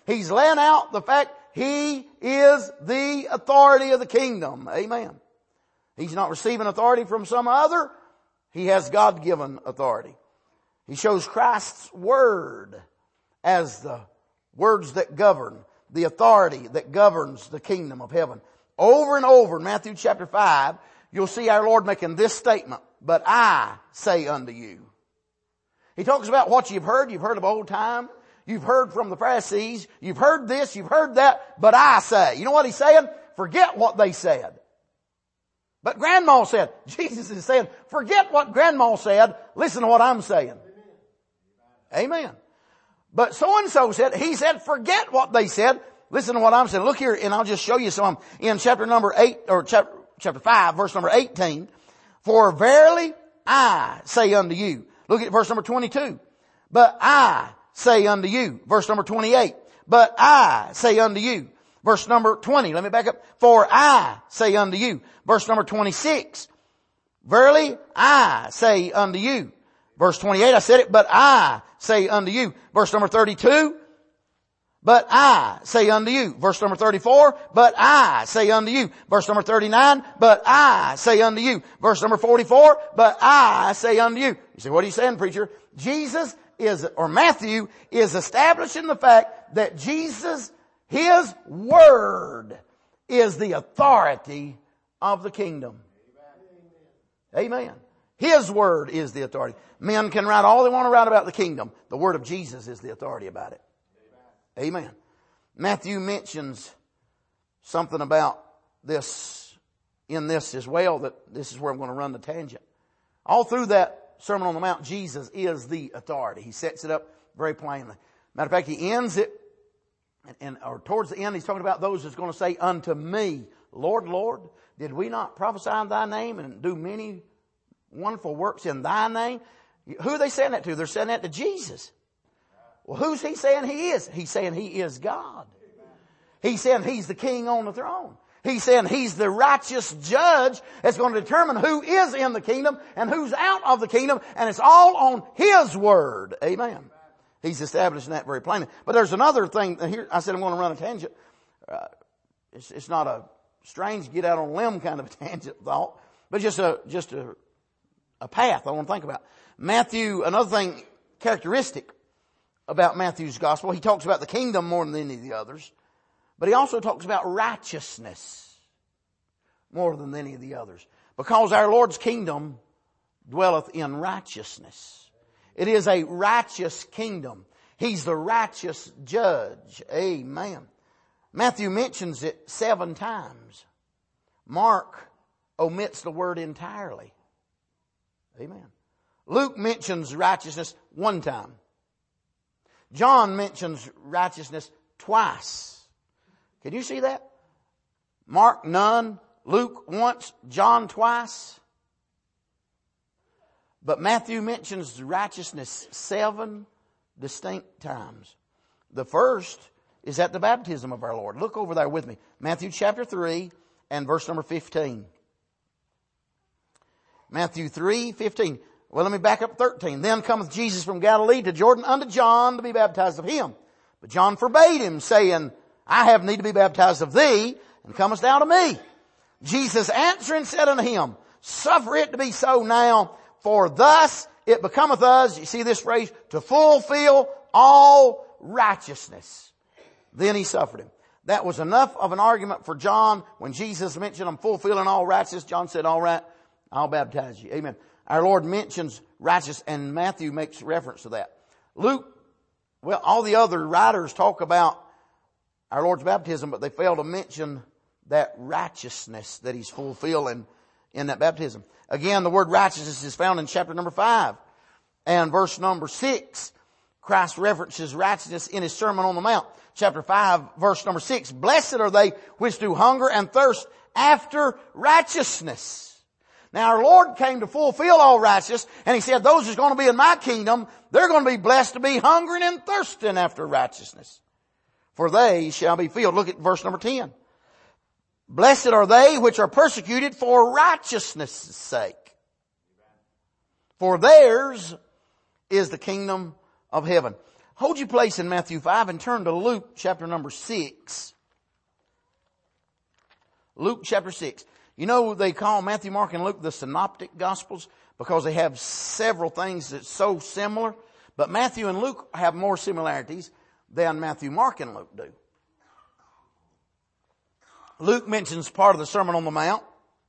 He's laying out the fact He is the authority of the kingdom. Amen. He's not receiving authority from some other. He has God-given authority. He shows Christ's word as the words that govern, the authority that governs the kingdom of heaven. Over and over in Matthew chapter 5, you'll see our Lord making this statement, "But I say unto you." He talks about what you've heard. You've heard of old time. You've heard from the Pharisees. You've heard this. You've heard that. But I say. You know what He's saying? Forget what they said. But Grandma said. Jesus is saying, forget what Grandma said. Listen to what I'm saying. Amen. But so-and-so said, he said, forget what they said. Listen to what I'm saying. Look here, and I'll just show you some in chapter number 8, or chapter 5, verse number 18. "For verily I say unto you." Look at verse number 22. "But I say unto you." Verse number 28. "But I say unto you." Verse number 20. Let me back up. "For I say unto you." Verse number 26. "Verily I say unto you." Verse 28, I said it, "But I say unto you." Verse number 32. "But I say unto you." Verse number 34. "But I say unto you." Verse number 39. "But I say unto you." Verse number 44. "But I say unto you." You say, what are you saying, preacher? Matthew is establishing the fact that Jesus, His word, is the authority of the kingdom. Amen. His word is the authority. Men can write all they want to write about the kingdom. The word of Jesus is the authority about it. Amen. Matthew mentions something about this in this as well, that this is where I'm going to run the tangent. All through that Sermon on the Mount, Jesus is the authority. He sets it up very plainly. Matter of fact, He ends it, or towards the end, He's talking about those that's going to say unto me, "Lord, Lord, did we not prophesy in Thy name and do many wonderful works in Thy name?" Who are they saying that to? They're saying that to Jesus. Well, who's He saying He is? He's saying He is God. He's saying He's the King on the throne. He's saying He's the righteous judge that's going to determine who is in the kingdom and who's out of the kingdom. And it's all on His word. Amen. He's establishing that very plainly. But there's another thing. Here, I said I'm going to run a tangent. It's not a strange get out on a limb kind of a tangent thought, but just a path I want to think about. Matthew, another thing characteristic about Matthew's gospel, he talks about the kingdom more than any of the others. But he also talks about righteousness more than any of the others. Because our Lord's kingdom dwelleth in righteousness. It is a righteous kingdom. He's the righteous judge. Amen. Matthew mentions it 7 times. Mark omits the word entirely. Amen. Luke mentions righteousness 1 time. John mentions righteousness twice. Can you see that? Mark none, Luke once, John twice. But Matthew mentions righteousness 7 distinct times. The first is at the baptism of our Lord. Look over there with me. Matthew chapter 3 and verse number 15. Matthew 3:15. Well, let me back up 13. "Then cometh Jesus from Galilee to Jordan unto John to be baptized of him. But John forbade him, saying, I have need to be baptized of thee, and comest thou to me? Jesus answering said unto him, Suffer it to be so now, for thus it becometh us," you see this phrase, "to fulfill all righteousness." Then he suffered him. That was enough of an argument for John. When Jesus mentioned I'm fulfilling all righteousness, John said, all right, I'll baptize you. Amen. Our Lord mentions righteous, and Matthew makes reference to that. Luke, well, all the other writers talk about our Lord's baptism, but they fail to mention that righteousness that He's fulfilling in that baptism. Again, the word righteousness is found in chapter number 5 and verse number 6. Christ references righteousness in His Sermon on the Mount. Chapter 5, verse number 6. "Blessed are they which do hunger and thirst after righteousness." Now our Lord came to fulfill all righteousness, and He said those who's going to be in my kingdom, they're going to be blessed to be hungering and thirsting after righteousness, for they shall be filled. Look at verse number 10. "Blessed are they which are persecuted for righteousness' sake, for theirs is the kingdom of heaven." Hold your place in Matthew 5 and turn to Luke chapter number 6. Luke chapter 6. You know, they call Matthew, Mark, and Luke the synoptic gospels because they have several things that's so similar. But Matthew and Luke have more similarities than Matthew, Mark, and Luke do. Luke mentions part of the Sermon on the Mount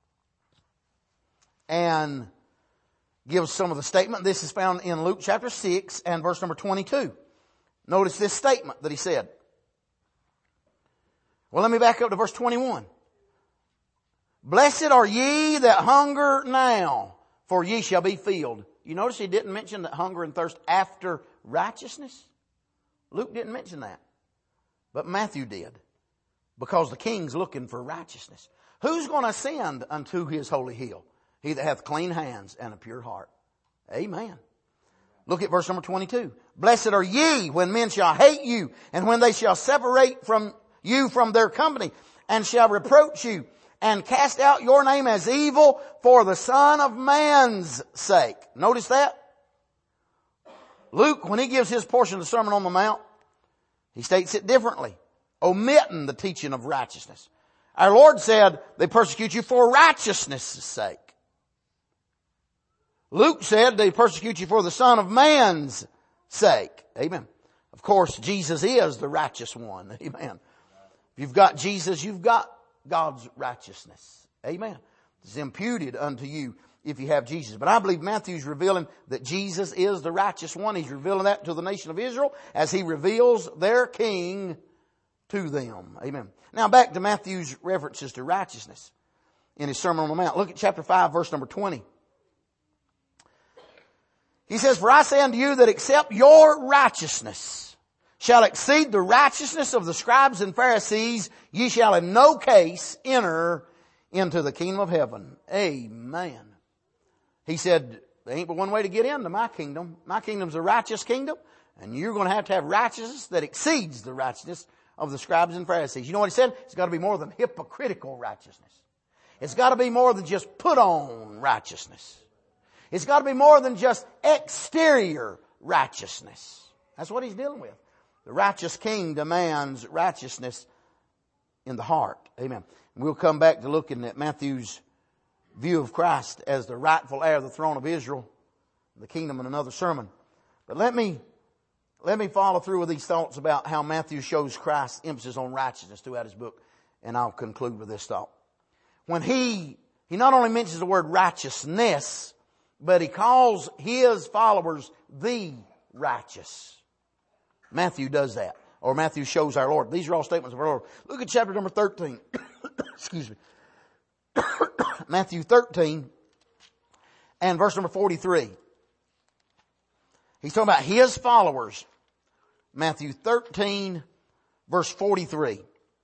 and gives some of the statement. This is found in Luke chapter 6 and verse number 22. Notice this statement that he said. Well, let me back up to verse 21. Blessed are ye that hunger now, for ye shall be filled. You notice he didn't mention that hunger and thirst after righteousness? Luke didn't mention that. But Matthew did. Because the king's looking for righteousness. Who's going to ascend unto his holy hill? He that hath clean hands and a pure heart. Amen. Look at verse number 22. Blessed are ye when men shall hate you, and when they shall separate from you from their company, and shall reproach you, and cast out your name as evil for the Son of Man's sake. Notice that? Luke, when he gives his portion of the Sermon on the Mount, he states it differently, omitting the teaching of righteousness. Our Lord said, they persecute you for righteousness' sake. Luke said, they persecute you for the Son of Man's sake. Amen. Of course, Jesus is the righteous one. Amen. If you've got Jesus, you've got God's righteousness. Amen. It's imputed unto you if you have Jesus. But I believe Matthew's revealing that Jesus is the righteous one. He's revealing that to the nation of Israel as he reveals their king to them. Amen. Now back to Matthew's references to righteousness in his Sermon on the Mount. Look at chapter 5, verse number 20. He says, for I say unto you that except your righteousness shall exceed the righteousness of the scribes and Pharisees, ye shall in no case enter into the kingdom of heaven. Amen. He said, there ain't but one way to get into my kingdom. My kingdom's a righteous kingdom, and you're going to have righteousness that exceeds the righteousness of the scribes and Pharisees. You know what he said? It's got to be more than hypocritical righteousness. It's got to be more than just put on righteousness. It's got to be more than just exterior righteousness. That's what he's dealing with. The righteous king demands righteousness in the heart. Amen. We'll come back to looking at Matthew's view of Christ as the rightful heir of the throne of Israel, the kingdom, in another sermon. But let me follow through with these thoughts about how Matthew shows Christ's emphasis on righteousness throughout his book, and I'll conclude with this thought. When he not only mentions the word righteousness, but he calls his followers the righteous. Matthew does that. Or Matthew shows our Lord. These are all statements of our Lord. Look at chapter number 13. Excuse me. Matthew 13 and verse number 43. He's talking about his followers. Matthew 13 verse 43.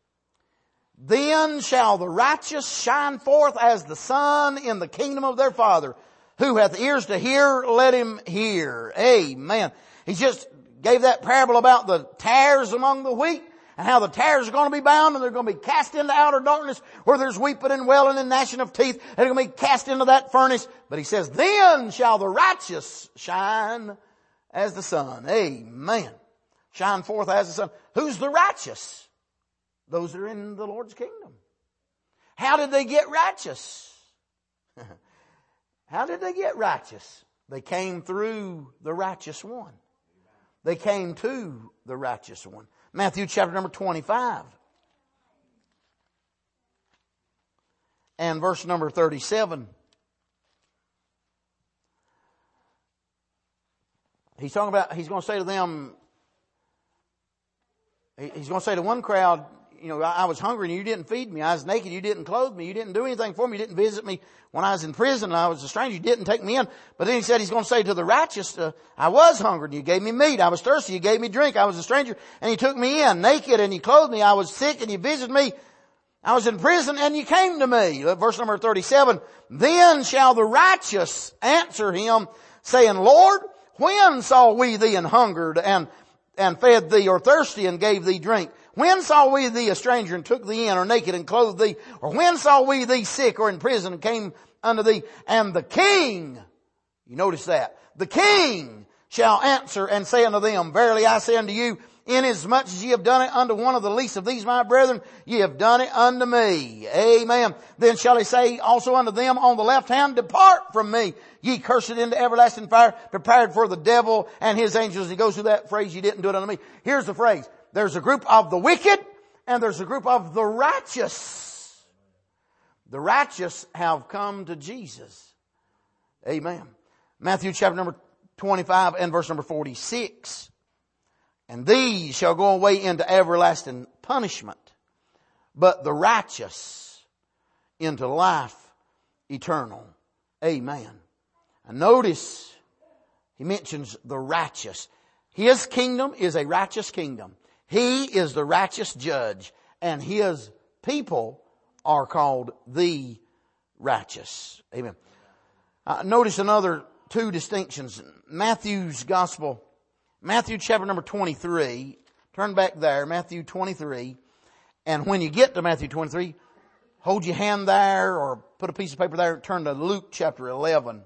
Then shall the righteous shine forth as the sun in the kingdom of their Father. Who hath ears to hear, let him hear. Amen. He just gave that parable about the tares among the wheat and how the tares are going to be bound and they're going to be cast into outer darkness where there's weeping and wailing and gnashing of teeth. And they're going to be cast into that furnace. But he says, then shall the righteous shine as the sun. Amen. Shine forth as the sun. Who's the righteous? Those that are in the Lord's kingdom. How did they get righteous? How did they get righteous? They came through the righteous one. They came to the righteous one. Matthew chapter number 25. And verse number 37. He's talking about, he's going to say to them, he's going to say to one crowd, you know, I was hungry and you didn't feed me. I was naked, you didn't clothe me. You didn't do anything for me. You didn't visit me when I was in prison and I was a stranger. You didn't take me in. But then he said he's going to say to the righteous, I was hungry and you gave me meat. I was thirsty, you gave me drink. I was a stranger and you took me in. Naked and you clothed me. I was sick and you visited me. I was in prison and you came to me. Verse number 37. Then shall the righteous answer him, saying, Lord, when saw we thee and hungered and fed thee, or thirsty and gave thee drink? When saw we thee a stranger and took thee in, or naked and clothed thee? Or when saw we thee sick or in prison and came unto thee? And the king, you notice that, the king shall answer and say unto them, Verily I say unto you, inasmuch as ye have done it unto one of the least of these my brethren, ye have done it unto me. Amen. Then shall he say also unto them on the left hand, Depart from me, ye cursed, into everlasting fire, prepared for the devil and his angels. And he goes through that phrase, ye didn't do it unto me. Here's the phrase. There's a group of the wicked and there's a group of the righteous. The righteous have come to Jesus. Amen. Matthew chapter number 25 and verse number 46. And these shall go away into everlasting punishment, but the righteous into life eternal. Amen. And notice he mentions the righteous. His kingdom is a righteous kingdom. He is the righteous judge, and his people are called the righteous. Amen. Notice another two distinctions. Matthew's gospel, Matthew chapter number 23. Turn back there, Matthew 23. And when you get to Matthew 23, hold your hand there or put a piece of paper there and turn to Luke chapter 11.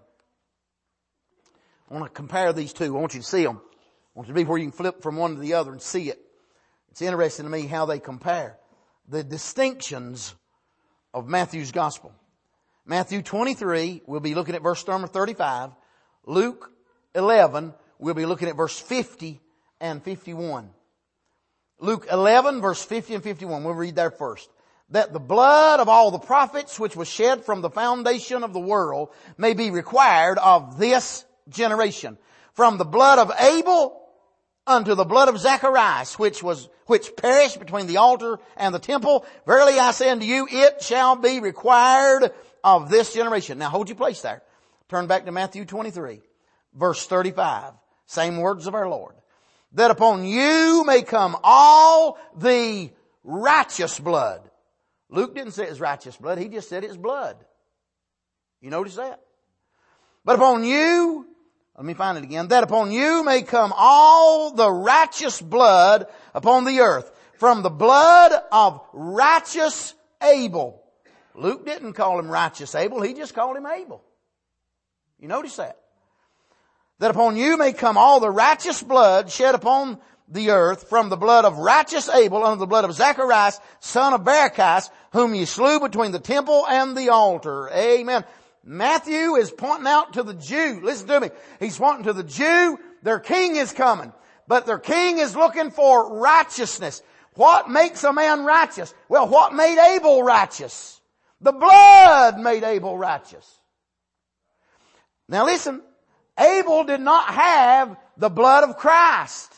I want to compare these two. I want you to see them. I want you to be where you can flip from one to the other and see it. It's interesting to me how they compare. The distinctions of Matthew's gospel. Matthew 23, we'll be looking at verse number 35. Luke 11, we'll be looking at verse 50 and 51. Luke 11, verse 50 and 51. We'll read there first. That the blood of all the prophets which was shed from the foundation of the world may be required of this generation. From the blood of Abel unto the blood of Zacharias, which perished between the altar and the temple. Verily I say unto you, it shall be required of this generation. Now hold your place there. Turn back to Matthew 23, verse 35. Same words of our Lord. That upon you may come all the righteous blood. Luke didn't say it's righteous blood. He just said it's blood. You notice that? But upon you, let me find it again. That upon you may come all the righteous blood upon the earth. From the blood of righteous Abel. Luke didn't call him righteous Abel. He just called him Abel. You notice that? That upon you may come all the righteous blood shed upon the earth, from the blood of righteous Abel unto the blood of Zacharias, son of Barachias, whom ye slew between the temple and the altar. Amen. Matthew is pointing out to the Jew. Listen to me. He's pointing to the Jew. Their king is coming. But their king is looking for righteousness. What makes a man righteous? Well, what made Abel righteous? The blood made Abel righteous. Now listen. Abel did not have the blood of Christ.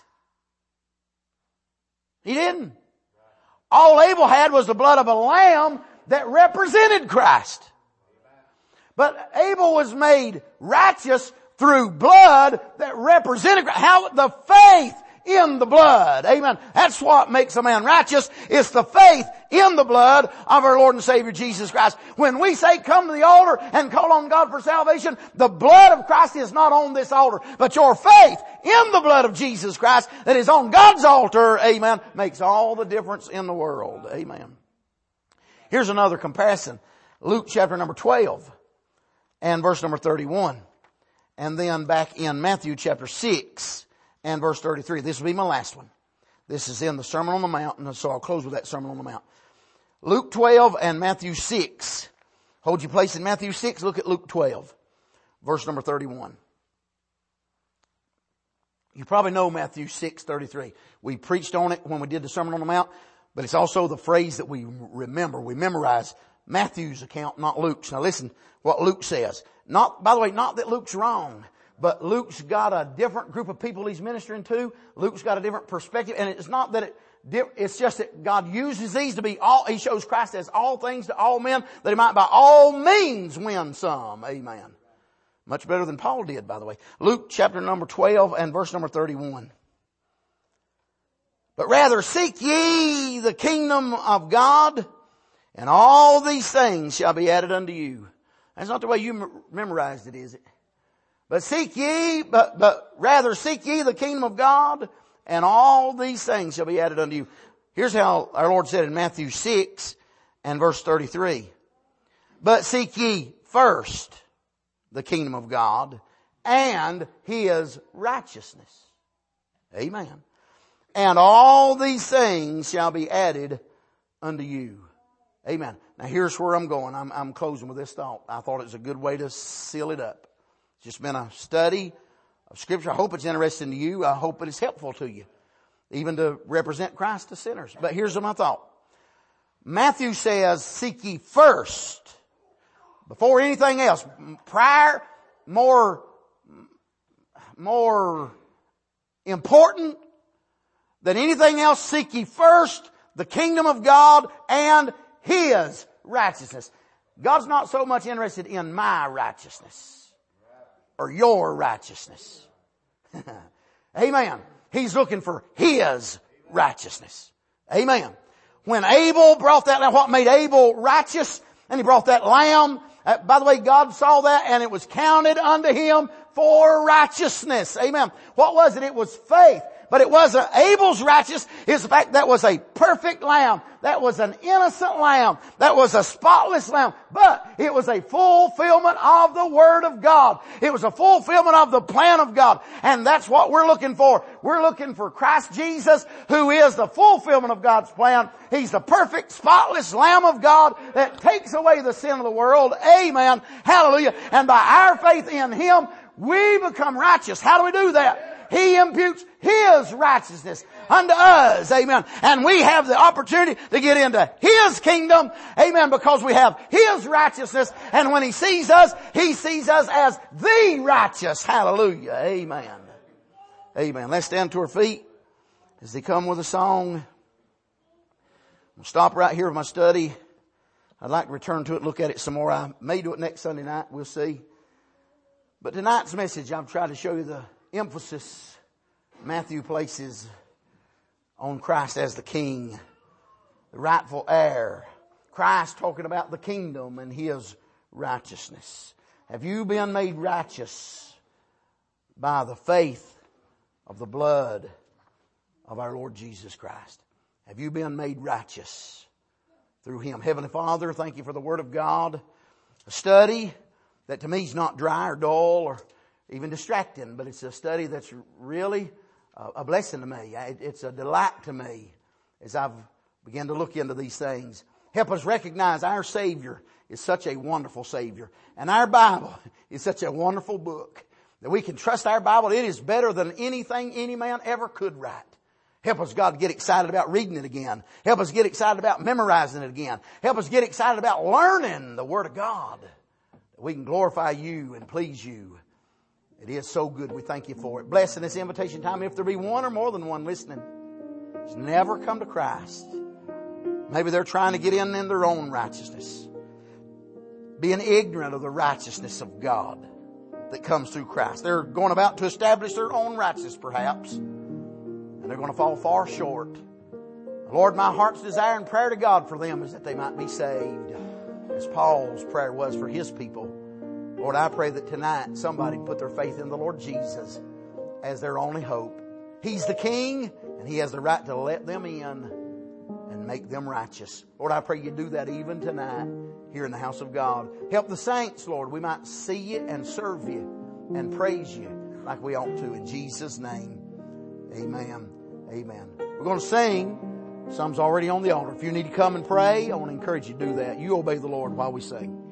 He didn't. All Abel had was the blood of a lamb that represented Christ. But Abel was made righteous through blood that represented Christ. How? The faith in the blood. Amen. That's what makes a man righteous. It's the faith in the blood of our Lord and Savior Jesus Christ. When we say come to the altar and call on God for salvation, the blood of Christ is not on this altar, but your faith in the blood of Jesus Christ that is on God's altar, amen, makes all the difference in the world. Amen. Here's another comparison. Luke chapter number 12 and verse number 31. And then back in Matthew chapter 6 and verse 33. This will be my last one. This is in the Sermon on the Mount, and so I'll close with that Sermon on the Mount. Luke 12 and Matthew 6. Hold your place in Matthew 6. Look at Luke 12, verse number 31. You probably know Matthew 6:33. We preached on it when we did the Sermon on the Mount, but it's also the phrase that we remember. We memorize Matthew's account, not Luke's. Now listen what Luke says. By the way, not that Luke's wrong. But Luke's got a different group of people he's ministering to. Luke's got a different perspective. And it's not that it's just that God uses these to be he shows Christ as all things to all men, that he might by all means win some. Amen. Much better than Paul did, by the way. Luke chapter number 12 and verse number 31. But rather seek ye the kingdom of God, and all these things shall be added unto you. That's not the way you memorized it, is it? But rather seek ye the kingdom of God, and all these things shall be added unto you. Here's how our Lord said in Matthew 6 and verse 33. But seek ye first the kingdom of God and His righteousness. Amen. And all these things shall be added unto you. Amen. Now here's where I'm going. I'm closing with this thought. I thought it was a good way to seal it up. It's just been a study of Scripture. I hope it's interesting to you. I hope it is helpful to you, even to represent Christ to sinners. But here's my thought. Matthew says, seek ye first, before anything else, prior, more important than anything else, seek ye first the kingdom of God and His righteousness. God's not so much interested in my righteousness or your righteousness. Amen. He's looking for His righteousness. Amen. When Abel brought that lamb, what made Abel righteous? And he brought that lamb. By the way, God saw that and it was counted unto him for righteousness. Amen. What was it? It was faith. But it wasn't Abel's righteousness. It's the fact that was a perfect lamb. That was an innocent lamb. That was a spotless lamb. But it was a fulfillment of the Word of God. It was a fulfillment of the plan of God. And that's what we're looking for. We're looking for Christ Jesus, who is the fulfillment of God's plan. He's the perfect, spotless Lamb of God that takes away the sin of the world. Amen. Hallelujah. And by our faith in Him, we become righteous. How do we do that? He imputes His righteousness unto us. Amen. And we have the opportunity to get into His kingdom. Amen. Because we have His righteousness. And when He sees us as the righteous. Hallelujah. Amen. Amen. Let's stand to our feet as they come with a song. I'll stop right here with my study. I'd like to return to it, look at it some more. I may do it next Sunday night. We'll see. But tonight's message, I've tried to show you the emphasis Matthew places on Christ as the King, the rightful heir. Christ talking about the kingdom and His righteousness. Have you been made righteous by the faith of the blood of our Lord Jesus Christ? Have you been made righteous through Him? Heavenly Father, thank You for the Word of God. A study that to me is not dry or dull or even distracting, but it's a study that's really a blessing to me. It's a delight to me as I've begun to look into these things. Help us recognize our Savior is such a wonderful Savior. And our Bible is such a wonderful book that we can trust our Bible. It is better than anything any man ever could write. Help us, God, get excited about reading it again. Help us get excited about memorizing it again. Help us get excited about learning the Word of God. That we can glorify You and please You. It is so good. We thank You for it. Bless in this invitation time. If there be one or more than one listening who's never come to Christ, maybe they're trying to get in their own righteousness, being ignorant of the righteousness of God that comes through Christ. They're going about to establish their own righteousness, perhaps, and they're going to fall far short. Lord, my heart's desire and prayer to God for them is that they might be saved, as Paul's prayer was for his people. Lord, I pray that tonight somebody put their faith in the Lord Jesus as their only hope. He's the King, and He has the right to let them in and make them righteous. Lord, I pray You do that even tonight here in the house of God. Help the saints, Lord, we might see You and serve You and praise You like we ought to. In Jesus' name, amen. Amen. We're going to sing. Some's already on the altar. If you need to come and pray, I want to encourage you to do that. You obey the Lord while we sing.